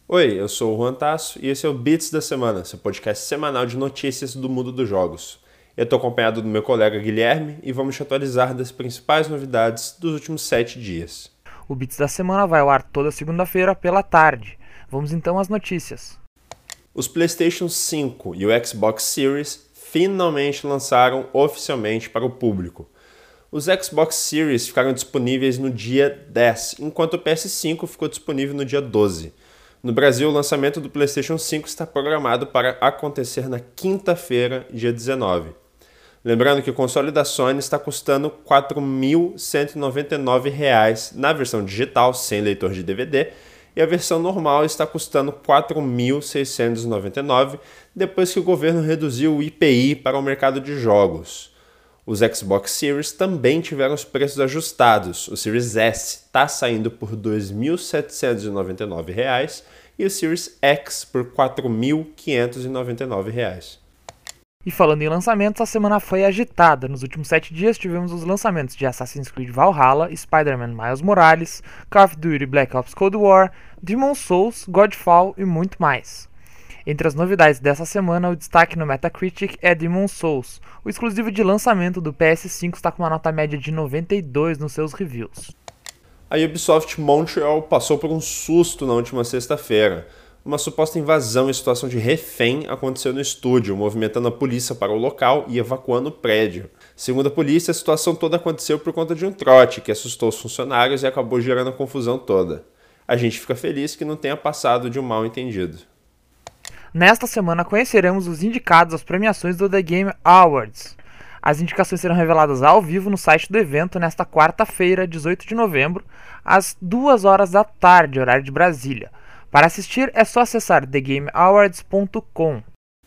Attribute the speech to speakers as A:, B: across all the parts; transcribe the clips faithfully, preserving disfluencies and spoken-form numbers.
A: Oi, eu sou o Juan Tasso e esse é o Beats da Semana, seu podcast semanal de notícias do mundo dos jogos. Eu estou acompanhado do meu colega Guilherme e vamos te atualizar das principais novidades dos últimos sete dias.
B: O Beats da Semana vai ao ar toda segunda-feira pela tarde. Vamos então às notícias.
A: Os PlayStation cinco e o Xbox Series finalmente lançaram oficialmente para o público. Os Xbox Series ficaram disponíveis no dia dez, enquanto o P S cinco ficou disponível no dia doze. No Brasil, o lançamento do PlayStation cinco está programado para acontecer na quinta-feira, dia dezenove. Lembrando que o console da Sony está custando quatro mil cento e noventa e nove reais na versão digital, sem leitor de D V D, e a versão normal está custando quatro mil seiscentos e noventa e nove reais, depois que o governo reduziu o I P I para o mercado de jogos. Os Xbox Series também tiveram os preços ajustados. O Series S está saindo por dois mil setecentos e noventa e nove reais e o Series X por quatro mil quinhentos e noventa e nove reais.
B: E falando em lançamentos, a semana foi agitada. Nos últimos sete dias tivemos os lançamentos de Assassin's Creed Valhalla, Spider-Man Miles Morales, Call of Duty Black Ops Cold War, Demon's Souls, Godfall e muito mais. Entre as novidades dessa semana, o destaque no Metacritic é Demon's Souls. O exclusivo de lançamento do P S cinco está com uma nota média de noventa e dois nos seus reviews.
A: A Ubisoft Montreal passou por um susto na última sexta-feira. Uma suposta invasão em situação de refém aconteceu no estúdio, movimentando a polícia para o local e evacuando o prédio. Segundo a polícia, a situação toda aconteceu por conta de um trote que assustou os funcionários e acabou gerando a confusão toda. A gente fica feliz que não tenha passado de um mal-entendido.
B: Nesta semana conheceremos os indicados às premiações do The Game Awards. As indicações serão reveladas ao vivo no site do evento nesta quarta-feira, dezoito de novembro, às duas horas da tarde, horário de Brasília. Para assistir é só acessar the game awards ponto com.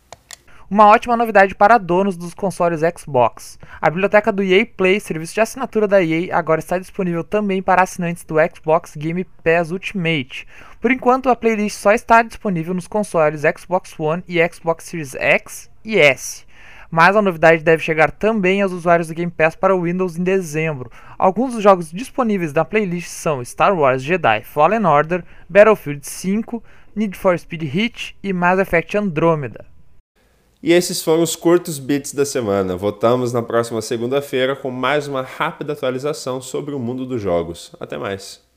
B: Uma ótima novidade para donos dos consoles Xbox. A biblioteca do E A Play, serviço de assinatura da E A, agora está disponível também para assinantes do Xbox Game Pass Ultimate. Por enquanto, a playlist só está disponível nos consoles Xbox One e Xbox Series X e S. Mas a novidade deve chegar também aos usuários do Game Pass para o Windows em dezembro. Alguns dos jogos disponíveis na playlist são Star Wars Jedi Fallen Order, Battlefield cinco, Need for Speed Heat e Mass Effect Andromeda.
A: E esses foram os curtos beats da semana. Voltamos na próxima segunda-feira com mais uma rápida atualização sobre o mundo dos jogos. Até mais!